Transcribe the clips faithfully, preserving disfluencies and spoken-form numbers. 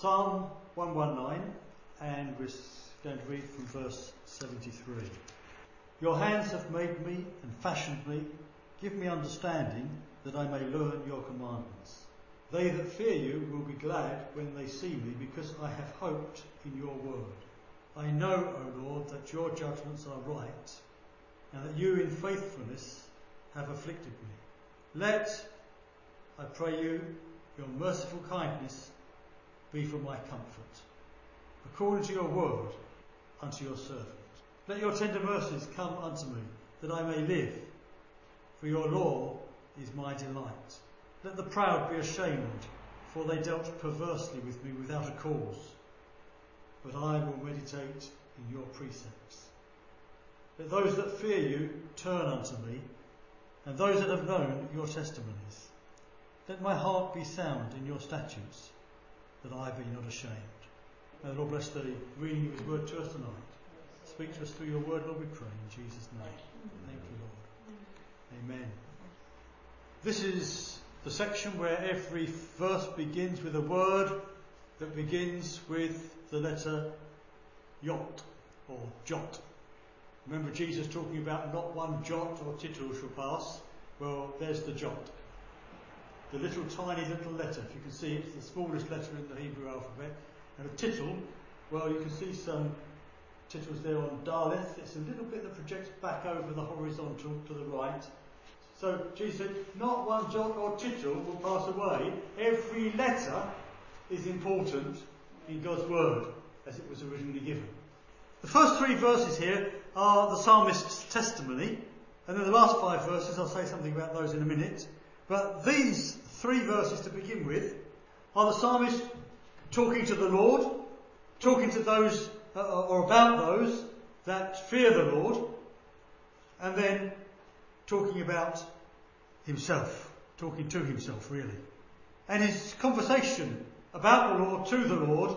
Psalm one nineteen, and we're going to read from verse seventy-three. Your hands have made me and fashioned me. Give me understanding that I may learn your commandments. They that fear you will be glad when they see me, because I have hoped in your word. I know, O Lord, that your judgments are right, and that you in faithfulness have afflicted me. Let, I pray you, your merciful kindness be for my comfort, according to your word unto your servant. Let your tender mercies come unto me, that I may live, for your law is my delight. Let the proud be ashamed, for they dealt perversely with me without a cause. But I will meditate in your precepts. Let those that fear you turn unto me, and those that have known your testimonies. Let my heart be sound in your statutes, that I be not ashamed. May the Lord bless the reading of his word to us tonight. Speak to us through your word, Lord, we pray, in Jesus' name. Thank you, Lord. Amen. This is the section where every verse begins with a word that begins with the letter Yot, or jot. Remember Jesus talking about not one jot or tittle shall pass? Well, there's the jot. The little tiny little letter, if you can see, it's the smallest letter in the Hebrew alphabet. And a tittle, well, you can see some tittles there on Daleth. It's a little bit that projects back over the horizontal to the right. So Jesus said, not one jot or tittle will pass away. Every letter is important in God's word as it was originally given. The first three verses here are the psalmist's testimony, and then the last five verses, I'll say something about those in a minute. But these three verses to begin with are the psalmist talking to the Lord, talking to those uh, or about those that fear the Lord, and then talking about himself, talking to himself really. And his conversation about the Lord to the Lord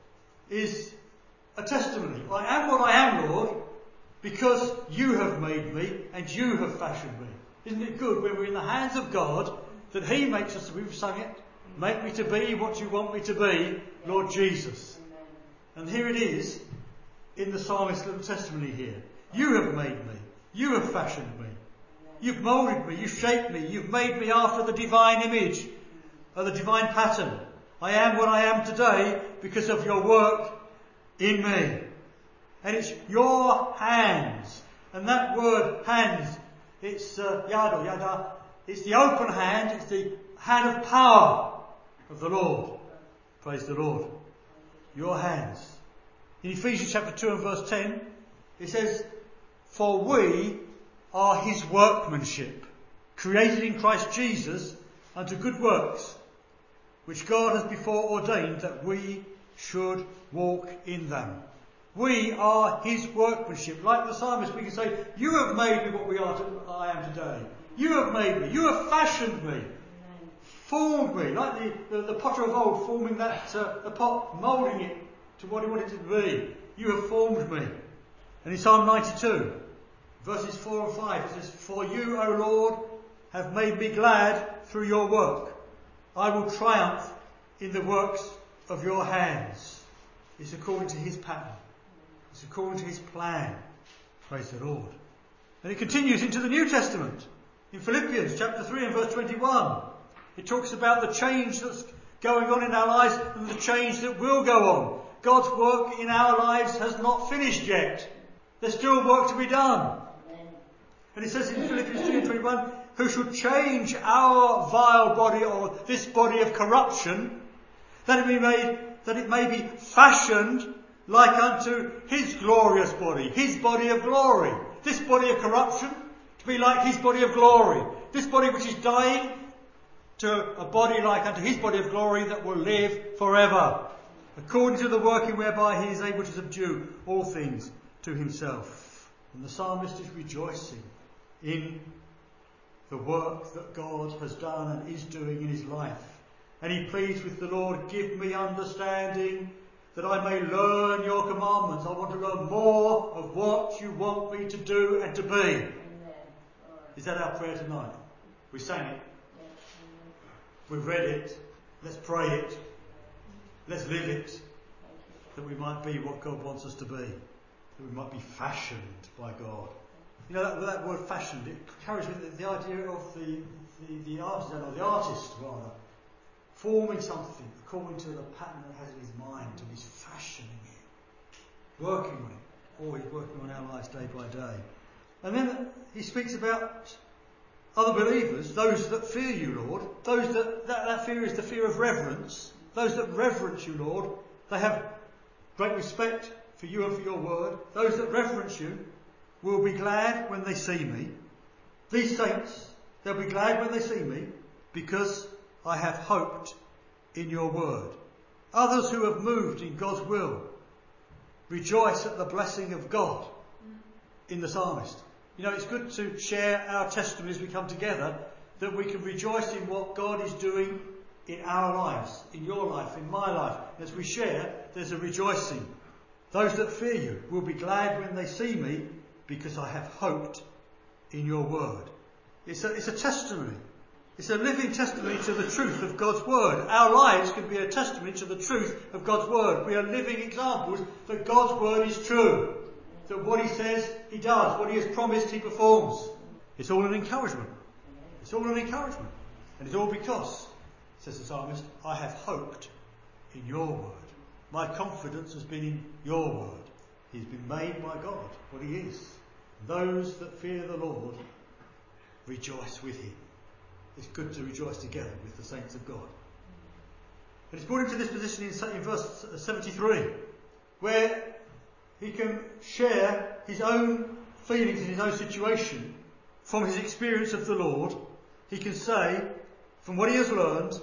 is a testimony. I am what I am, Lord, because you have made me and you have fashioned me. Isn't it good when we're in the hands of God that he makes us, we've sung it, make me to be what you want me to be, Lord Jesus. And here it is in the psalmist's little testimony here. You have made me. You have fashioned me. You've moulded me. You've shaped me. You've made me after the divine image, or the divine pattern. I am what I am today because of your work in me. And it's your hands. And that word hands, it's uh, yada, yada. It's the open hand. It's the hand of power of the Lord. Praise the Lord. Your hands. In Ephesians chapter two and verse ten, it says, for we are his workmanship, created in Christ Jesus unto good works, which God has before ordained that we should walk in them. We are his workmanship. Like the psalmist, we can say, you have made me what we are to, I am today. You have made me. You have fashioned me. Formed me. Like the, the, the potter of old forming that uh, the pot, moulding it to what he wanted it to be. You have formed me. And in Psalm ninety-two, verses four and five, it says, for you, O Lord, have made me glad through your work. I will triumph in the works of your hands. It's according to his pattern. It's according to his plan. Praise the Lord. And it continues into the New Testament. In Philippians chapter three and verse twenty-one, it talks about the change that's going on in our lives and the change that will go on. God's work in our lives has not finished yet. There's still work to be done. And it says in Philippians three and twenty-one, who should change our vile body, or this body of corruption, that it be made, that it may be fashioned like unto his glorious body, his body of glory. This body of corruption to be like his body of glory. This body which is dying to a body like unto his body of glory that will live forever, according to the working whereby he is able to subdue all things to himself. And the psalmist is rejoicing in the work that God has done and is doing in his life. And he pleads with the Lord, give me understanding that I may learn your commandments. I want to learn more of what you want me to do and to be. Amen. Is that our prayer tonight? We sang it. We've read it. Let's pray it. Let's live it, that we might be what God wants us to be, that we might be fashioned by God. You know, that, that word fashioned, it carries with it the idea of the, the, the artisan, or the artist rather, forming something according to the pattern that has in his mind, and he's fashioning it, working on it, always working on our lives day by day. And then he speaks about other believers, those that fear you, Lord, those that, that, that fear is the fear of reverence, those that reverence you, Lord, they have great respect for you and for your word. Those that reverence you will be glad when they see me. These saints, they'll be glad when they see me, because I have hoped in your word. Others who have moved in God's will rejoice at the blessing of God in the psalmist. You know, it's good to share our testimony as we come together, that we can rejoice in what God is doing in our lives, in your life, in my life. As we share, there's a rejoicing. Those that fear you will be glad when they see me, because I have hoped in your word. It's a, it's a testimony. It's a living testimony to the truth of God's word. Our lives can be a testimony to the truth of God's word. We are living examples that God's word is true. That what he says, he does. What he has promised, he performs. It's all an encouragement. It's all an encouragement. And it's all because, says the psalmist, I have hoped in your word. My confidence has been in your word. He's been made by God, what he is. Those that fear the Lord rejoice with him. It's good to rejoice together with the saints of God. And it's brought into this position in, in verse seventy-three, where he can share his own feelings in his own situation from his experience of the Lord. He can say, from what he has learned,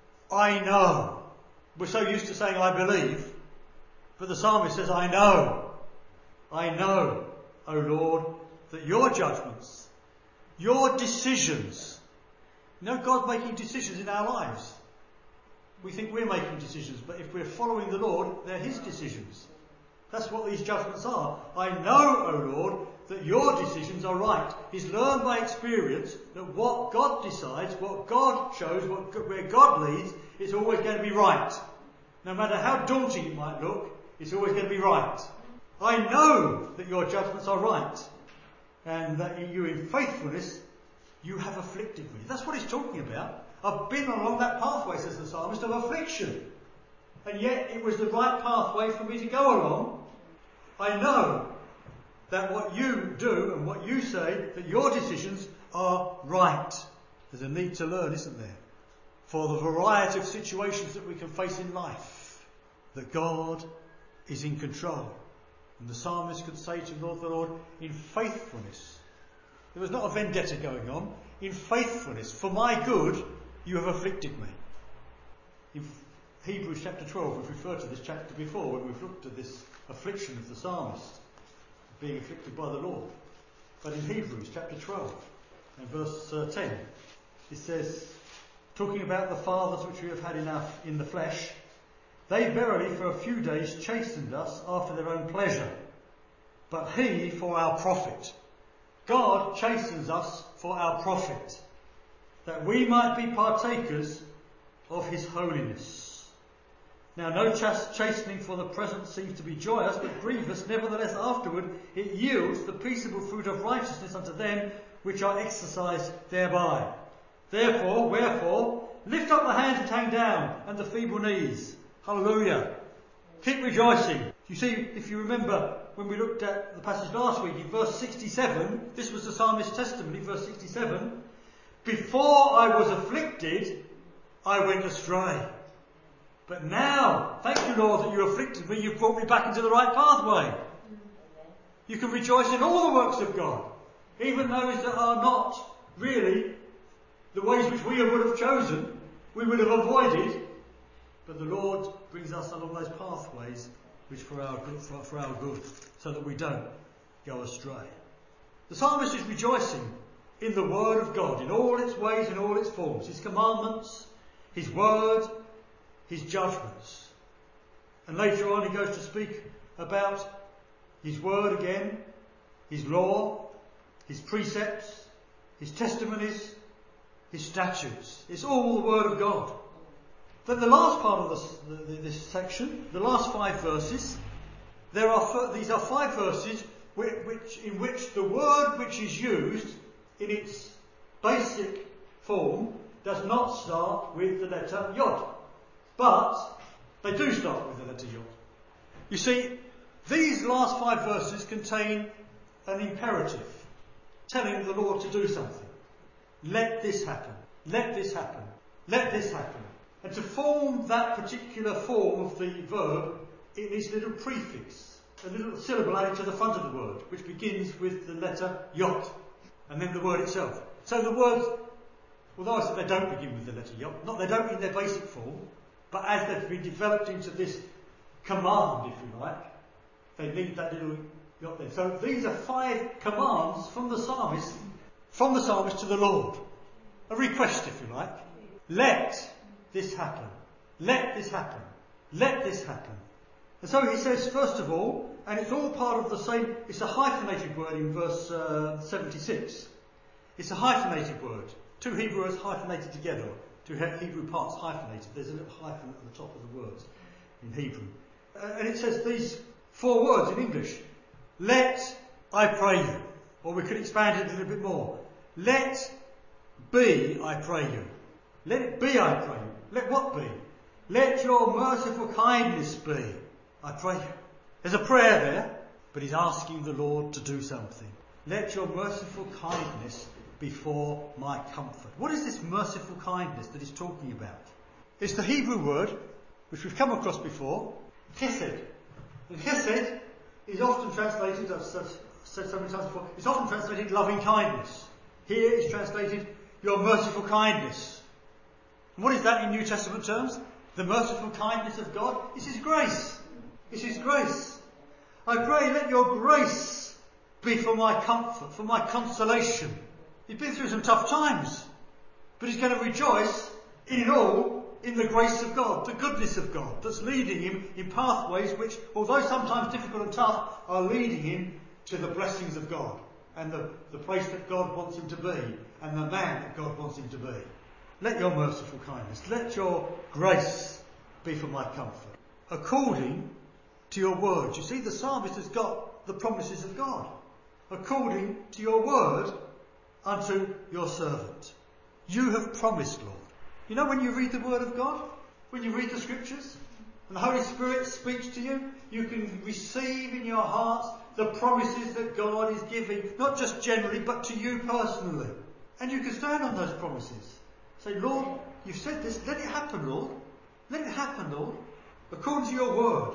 I know. We're so used to saying I believe, but the psalmist says, I know. I know, O Lord, that your judgments, your decisions, you know, God making decisions in our lives. We think we're making decisions, but if we're following the Lord, they're his decisions. That's what these judgments are. I know, O Lord, that your decisions are right. He's learned by experience that what God decides, what God shows, what, where God leads, is always going to be right. No matter how daunting it might look, it's always going to be right. I know that your judgments are right, and that you in faithfulness, you have afflicted me. That's what he's talking about. I've been along that pathway, says the psalmist, of affliction. And yet it was the right pathway for me to go along. I know that what you do and what you say, that your decisions are right. There's a need to learn, isn't there? For the variety of situations that we can face in life, that God is in control. And the psalmist could say to the Lord, the Lord, in faithfulness. There was not a vendetta going on. In faithfulness, for my good, you have afflicted me. In Hebrews chapter twelve, we've referred to this chapter before when we've looked at this affliction of the psalmist, being afflicted by the Lord. But in Hebrews chapter twelve and verse uh, ten, it says, talking about the fathers which we have had enough in the flesh, they verily for a few days chastened us after their own pleasure, but he for our profit. God chastens us for our profit, that we might be partakers of his holiness. Now no chastening for the present seems to be joyous, but grievous. Nevertheless afterward it yields the peaceable fruit of righteousness unto them which are exercised thereby. Therefore, wherefore, lift up the hands which hang down, and the feeble knees. Hallelujah. Keep rejoicing. You see, if you remember when we looked at the passage last week in verse sixty-seven, this was the psalmist's testimony, verse sixty-seven. Before I was afflicted, I went astray. But now, thank you, Lord, that you afflicted me. You've brought me back into the right pathway. You can rejoice in all the works of God, even those that are not really the ways which we would have chosen, we would have avoided. But the Lord brings us along those pathways which for our good, for, for our good, so that we don't go astray. The psalmist is rejoicing in the word of God, in all its ways, in all its forms, his commandments, his word, his judgments. And later on he goes to speak about his word again, his law, his precepts, his testimonies, his statutes. It's all the word of God. Then the last part of this, the, this section, the last five verses, there are these are five verses which, which, in which the word which is used in its basic form does not start with the letter Yod. But they do start with the letter Yod. You see, these last five verses contain an imperative, telling the Lord to do something. Let this happen. Let this happen. Let this happen. And to form that particular form of the verb, it needs a little prefix, a little syllable added to the front of the word, which begins with the letter Yod, and then the word itself. So the words, although I said they don't begin with the letter Yod, not they don't in their basic form, but as they've been developed into this command, if you like, they need that little Yod there. So these are five commands from the psalmist, from the psalmist to the Lord. A request, if you like. Let this happen. Let this happen. Let this happen. And so he says, first of all, and it's all part of the same, it's a hyphenated word in verse uh, seventy-six. It's a hyphenated word. Two Hebrew words hyphenated together. Two Hebrew parts hyphenated. There's a little hyphen at the top of the words in Hebrew. Uh, and it says these four words in English. Let, I pray you. Or we could expand it a little bit more. Let be, I pray you. Let it be, I pray you. Let what be? Let your merciful kindness be, I pray you. There's a prayer there, but he's asking the Lord to do something. Let your merciful kindness be for my comfort. What is this merciful kindness that he's talking about? It's the Hebrew word, which we've come across before, chesed. And chesed is often translated, I've said so many times before, it's often translated loving kindness. Here it's translated your merciful kindness. And what is that in New Testament terms? The merciful kindness of God is His grace. It's His grace. I pray, let your grace be for my comfort, for my consolation. He's been through some tough times, but he's going to rejoice in it all in the grace of God, the goodness of God that's leading him in pathways which, although sometimes difficult and tough, are leading him to the blessings of God and the, the place that God wants him to be and the man that God wants him to be. Let your merciful kindness, let your grace be for my comfort, according to your word. You see, the psalmist has got the promises of God. According to your word unto your servant. You have promised, Lord. You know, when you read the word of God, when you read the scriptures, and the Holy Spirit speaks to you, you can receive in your hearts the promises that God is giving, not just generally, but to you personally. And you can stand on those promises. Say, Lord, you've said this, let it happen, Lord. Let it happen, Lord, according to your word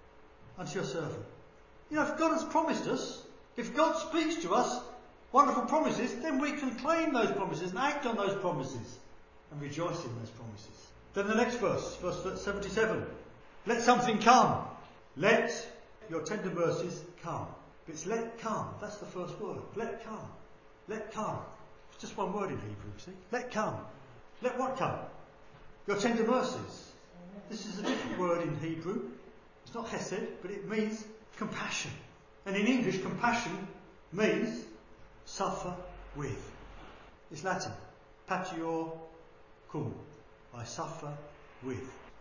unto your servant. You know, if God has promised us, if God speaks to us wonderful promises, then we can claim those promises and act on those promises and rejoice in those promises. Then the next verse, verse seventy-seven. Let something come. Let your tender mercies come. But it's let come. That's the first word. Let come. Let come. It's just one word in Hebrew, see? Let come. Let what come? Your tender mercies. This is a different word in Hebrew. It's not chesed, but it means compassion. And in English, compassion means suffer with. It's Latin. Patio cum. I suffer with.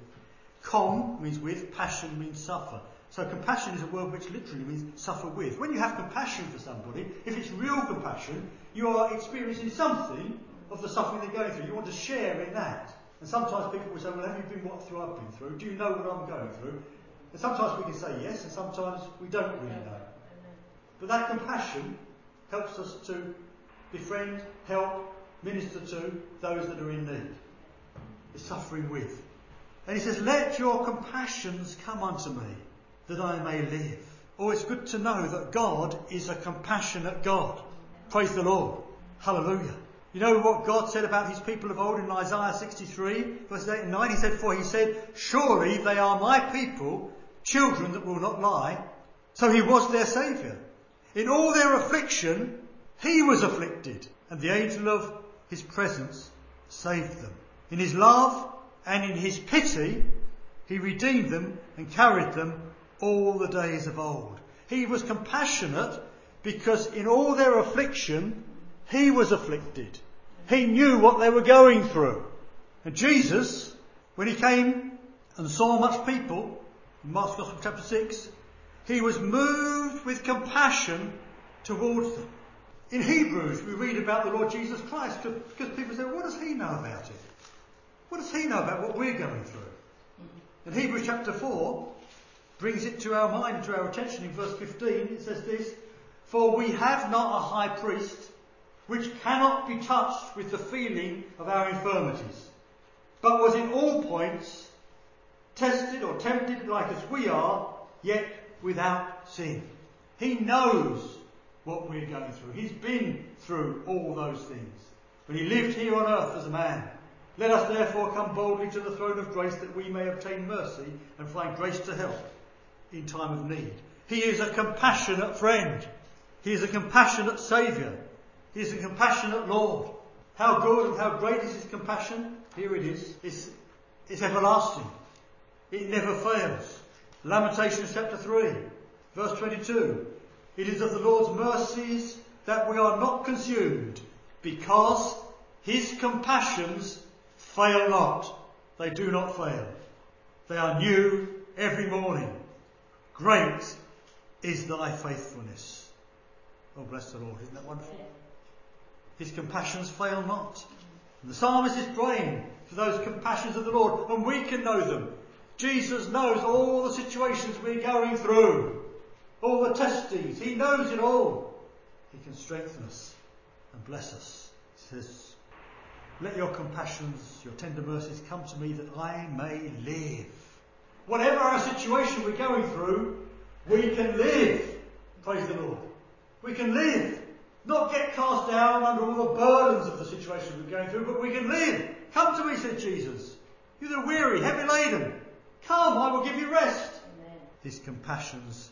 Com means with, passion means suffer. So compassion is a word which literally means suffer with. When you have compassion for somebody, if it's real compassion, you are experiencing something of the suffering they're going through. You want to share in that. And sometimes people will say, well, have you been what through I've been through? Do you know what I'm going through? And sometimes we can say yes, and sometimes we don't really know. But that compassion helps us to befriend, help, minister to those that are in need. It's suffering with. And he says, let your compassions come unto me, that I may live. Oh, it's good to know that God is a compassionate God. Praise the Lord. Hallelujah. You know what God said about his people of old in Isaiah sixty-three, verses eight and nine? He said, for he said, surely they are my people, children that will not lie. So he was their saviour. In all their affliction, he was afflicted, and the angel of his presence saved them. In his love and in his pity, he redeemed them and carried them all the days of old. He was compassionate because in all their affliction, he was afflicted. He knew what they were going through. And Jesus When he came and saw much people, in Mark's Gospel chapter six, he was moved with compassion towards them. In Hebrews we read about the Lord Jesus Christ, because people say, what does he know about it? What does he know about what we're going through? And Hebrews chapter four brings it to our mind, to our attention in verse fifteen. It says this, for we have not a high priest which cannot be touched with the feeling of our infirmities, but was in all points tested or tempted like as we are, yet without sin. He knows what we're going through. He's been through all those things. But he lived here on earth as a man. Let us therefore come boldly to the throne of grace, that we may obtain mercy and find grace to help in time of need. He is a compassionate friend. He is a compassionate Saviour. He is a compassionate Lord. How good and how great is his compassion? Here it is. It's, it's everlasting. It never fails. Lamentations chapter three, verse twenty-two. It is of the Lord's mercies that we are not consumed, because his compassions fail not. They do not fail. They are new every morning. Great is thy faithfulness. Oh, bless the Lord. Isn't that wonderful? His compassions fail not. And the psalmist is praying for those compassions of the Lord, and we can know them. Jesus knows all the situations we're going through, all the testings. He knows it all. He can strengthen us and bless us. He says, let your compassions, your tender mercies come to me, that I may live. Whatever our situation we're going through, we can live. Praise the Lord. We can live. Not get cast down under all the burdens of the situation we're going through, but we can live. Come to me, said Jesus. You that are weary, heavy laden. Come, I will give you rest. Amen. His compassions,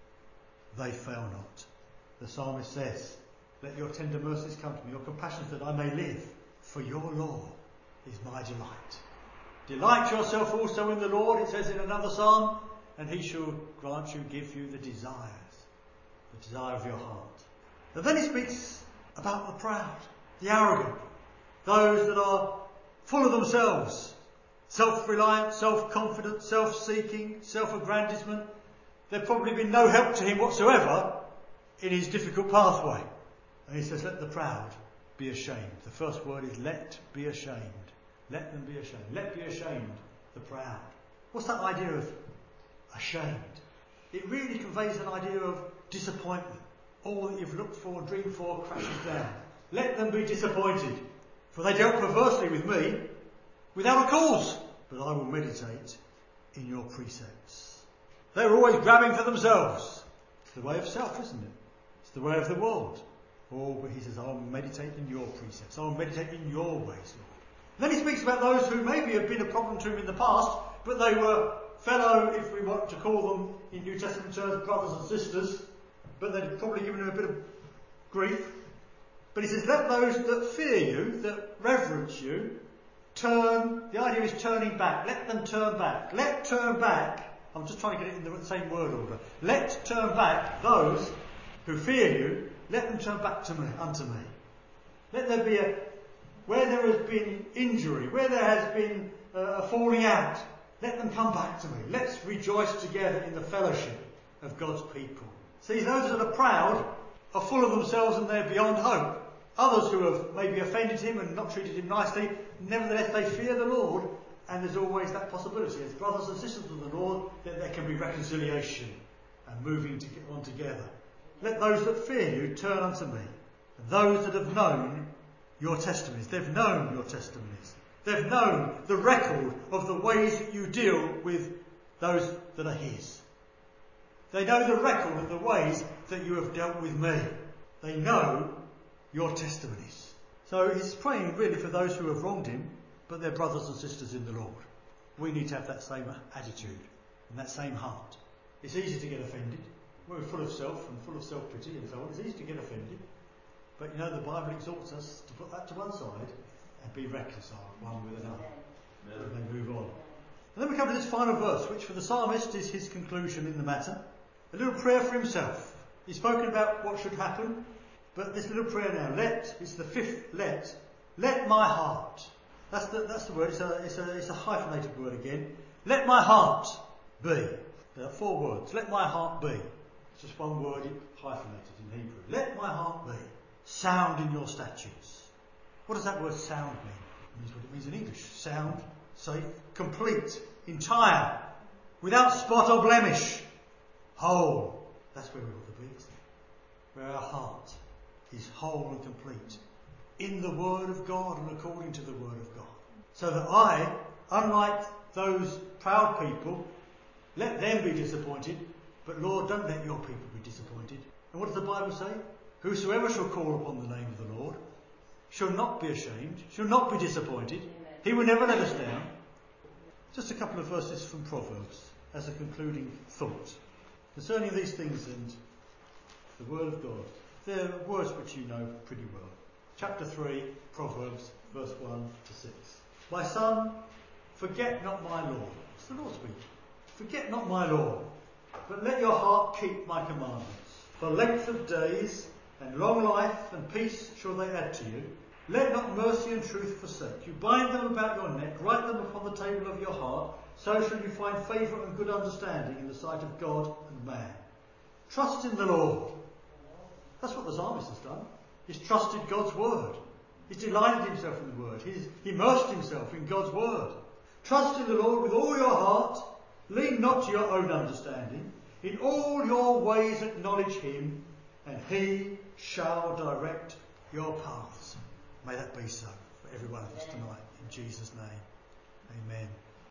they fail not. The psalmist says, let your tender mercies come to me, your compassions, that I may live. For your law is my delight. Delight yourself also in the Lord, it says in another psalm, and he shall grant you, give you the desires, the desire of your heart. And then he speaks about the proud, the arrogant, those that are full of themselves, self-reliant, self-confident, self-seeking, self-aggrandizement. There'd probably been no help to him whatsoever in his difficult pathway. And he says, let the proud be ashamed. The first word is let be ashamed. Let them be ashamed. Let be ashamed, the proud. What's that idea of ashamed? It really conveys an idea of disappointment. All that you've looked for and dreamed for crashes down. Let them be disappointed, for they dealt perversely with me without a cause. But I will meditate in your precepts. They were always grabbing for themselves. It's the way of self, isn't it? It's the way of the world. Oh, but he says, I will meditate in your precepts. I will meditate in your ways, Lord. Then he speaks about those who maybe have been a problem to him in the past, but they were fellow, if we want to call them in New Testament terms, brothers and sisters, but they'd probably given him a bit of grief. But he says, let those that fear you, that reverence you, turn. The idea is turning back. Let them turn back. Let turn back. I'm just trying to get it in the same word order. Let turn back those who fear you. Let them turn back to me, unto me. Let there be a, where there has been injury, where there has been uh, a falling out, let them come back to me. Let's rejoice together in the fellowship of God's people. See, those that are proud are full of themselves and they're beyond hope. Others who have maybe offended him and not treated him nicely, nevertheless they fear the Lord, and there's always that possibility, as brothers and sisters of the Lord, that there can be reconciliation and moving to get on together. Let those that fear you turn unto me. And those that have known your testimonies, they've known your testimonies. They've known the record of the ways that you deal with those that are his. They know the record of the ways that you have dealt with me. They know your testimonies. So he's praying really for those who have wronged him, but they're brothers and sisters in the Lord. We need to have that same attitude and that same heart. It's easy to get offended. We're full of self and full of self-pity and so on. It's easy to get offended. But you know, the Bible exhorts us to put that to one side and be reconciled one with another. And they move on. And then we come to this final verse, which for the psalmist is his conclusion in the matter. A little prayer for himself. He's spoken about what should happen, but this little prayer now, let, is the fifth let. Let my heart That's the, that's the word. It's a, it's, a, it's a hyphenated word again. Let my heart be. There are four words. Let my heart be. It's just one word hyphenated in Hebrew. Let my heart be. Sound in your statutes. What does that word sound mean? It means what it means in English. Sound, safe, complete, entire, without spot or blemish, whole. That's where we ought to be, isn't it? Where our heart is whole and complete in the Word of God and according to the Word of God. So that I, unlike those proud people, let them be disappointed, but Lord, don't let your people be disappointed. And what does the Bible say? Whosoever shall call upon the name of the Lord shall not be ashamed, shall not be disappointed. He will never let us down. Just a couple of verses from Proverbs as a concluding thought concerning these things and the Word of God. They're words which you know pretty well. Chapter three, Proverbs, verse one to six. My son, forget not my law. It's the Lord speaking. Forget not my law, but let your heart keep my commandments. For length of days and long life and peace shall they add to you. Let not mercy and truth forsake you. Bind them about your neck, write them upon the table of your heart. So shall you find favour and good understanding in the sight of God and man. Trust in the Lord. That's what the psalmist has done. He's trusted God's word. He's delighted himself in the word. He's immersed himself in God's word. Trust in the Lord with all your heart. Lean not to your own understanding. In all your ways acknowledge him, and he shall direct your paths. May that be so for every one of us tonight. In Jesus' name, amen.